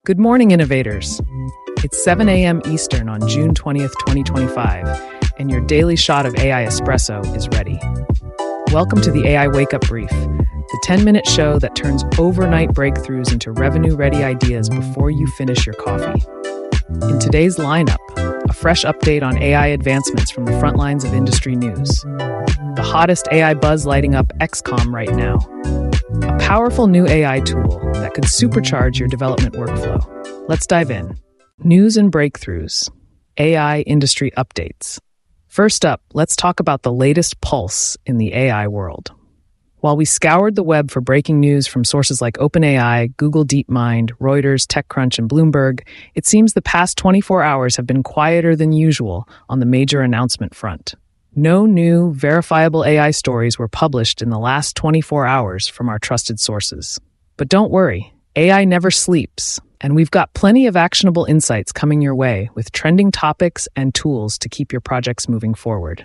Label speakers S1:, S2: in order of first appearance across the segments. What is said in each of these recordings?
S1: Good morning, innovators. It's 7 a.m. Eastern on June 20th, 2025, and your daily shot of AI espresso is ready. Welcome to the AI Wake Up Brief, the 10-minute show that turns overnight breakthroughs into revenue-ready ideas before you finish your coffee. In today's lineup, a fresh update on AI advancements from the front lines of industry news. The hottest AI buzz lighting up XCOM right now. A powerful new AI tool that could supercharge your development workflow. Let's dive in. News and breakthroughs. AI industry updates. First up, let's talk about the latest pulse in the AI world. While we scoured the web for breaking news from sources like OpenAI, Google DeepMind, Reuters, TechCrunch, and Bloomberg, it seems the past 24 hours have been quieter than usual on the major announcement front. No new, verifiable AI stories were published in the last 24 hours from our trusted sources. But don't worry, AI never sleeps, and we've got plenty of actionable insights coming your way with trending topics and tools to keep your projects moving forward.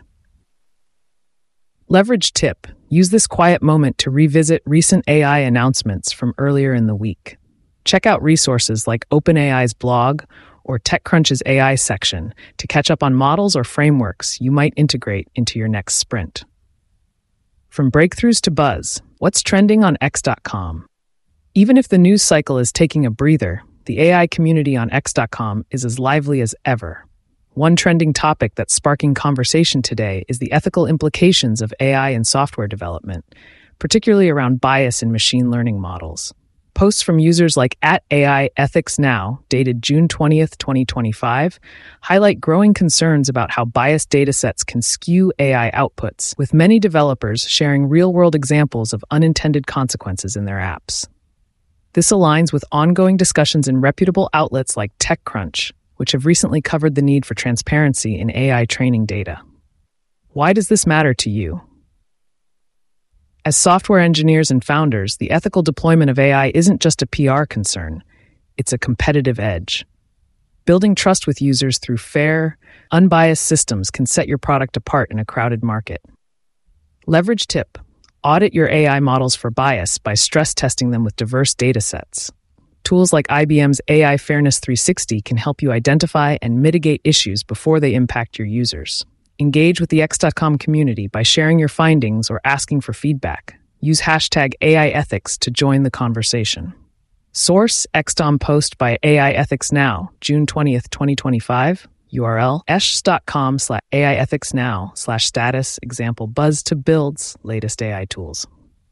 S1: Leverage tip: use this quiet moment to revisit recent AI announcements from earlier in the week. Check out resources like OpenAI's blog or TechCrunch's AI section to catch up on models or frameworks you might integrate into your next sprint. From breakthroughs to buzz, what's trending on X.com? Even if the news cycle is taking a breather, the AI community on X.com is as lively as ever. One trending topic that's sparking conversation today is the ethical implications of AI in software development, particularly around bias in machine learning models. Posts from users like @AIEthicsNow, dated June 20th, 2025, highlight growing concerns about how biased datasets can skew AI outputs, with many developers sharing real-world examples of unintended consequences in their apps. This aligns with ongoing discussions in reputable outlets like TechCrunch, which have recently covered the need for transparency in AI training data. Why does this matter to you? As software engineers and founders, the ethical deployment of AI isn't just a PR concern, it's a competitive edge. Building trust with users through fair, unbiased systems can set your product apart in a crowded market. Leverage tip: audit your AI models for bias by stress testing them with diverse datasets. Tools like IBM's AI Fairness 360 can help you identify and mitigate issues before they impact your users. Engage with the X.com community by sharing your findings or asking for feedback. Use hashtag AIEthics to join the conversation. Source: XCOM post by AIEthicsNow, June 20th, 2025. URL: esh.com/AIEthicsNow/status example buzz to build's latest AI tools.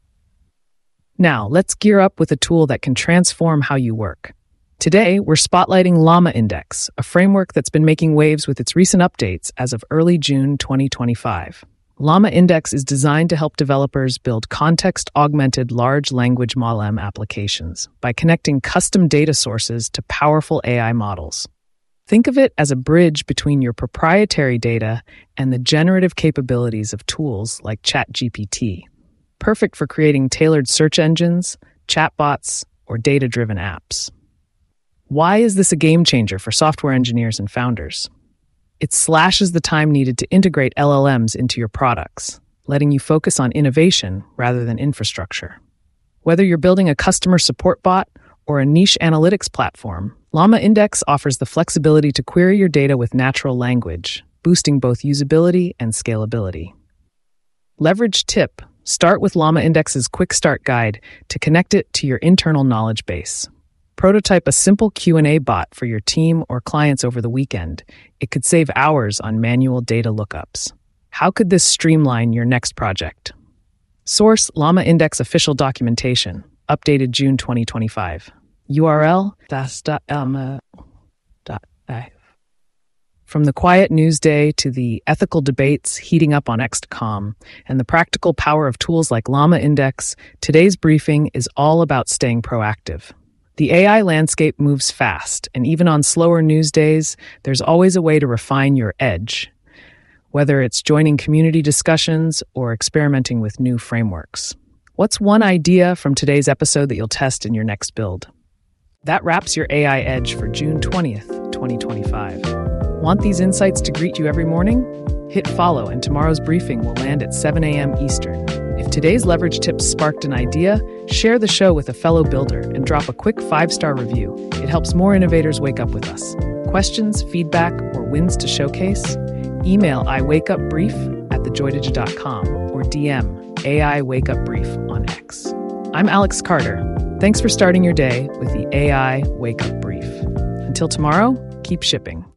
S1: Now, let's gear up with a tool that can transform how you work. Today, we're spotlighting Llama Index, a framework that's been making waves with its recent updates as of early June 2025. Llama Index is designed to help developers build context-augmented large language model applications by connecting custom data sources to powerful AI models. Think of it as a bridge between your proprietary data and the generative capabilities of tools like ChatGPT, perfect for creating tailored search engines, chatbots, or data-driven apps. Why is this a game changer for software engineers and founders? It slashes the time needed to integrate LLMs into your products, letting you focus on innovation rather than infrastructure. Whether you're building a customer support bot or a niche analytics platform, Llama Index offers the flexibility to query your data with natural language, boosting both usability and scalability. Leverage tip: start with Llama Index's Quick Start Guide to connect it to your internal knowledge base. Prototype a simple Q&A bot for your team or clients over the weekend. It could save hours on manual data lookups. How could this streamline your next project? Source: Llama Index official documentation, updated June 2025. URL: das.llama.ai. From the quiet news day to the ethical debates heating up on X.com and the practical power of tools like Llama Index, today's briefing is all about staying proactive. The AI landscape moves fast, and even on slower news days, there's always a way to refine your edge, whether it's joining community discussions or experimenting with new frameworks. What's one idea from today's episode that you'll test in your next build? That wraps your AI Edge for June 20th, 2025. Want these insights to greet you every morning? Hit follow and tomorrow's briefing will land at 7 a.m. Eastern. If If today's leverage tips sparked an idea, share the show with a fellow builder and drop a quick 5-star review. It helps more innovators wake up with us. Questions, feedback, or wins to showcase? Email iwakeupbrief@thejoydigi.com or DM AI Wake Up Brief on X. I'm Alex Carter. Thanks for starting your day with the AI Wake Up Brief. Until tomorrow, keep shipping.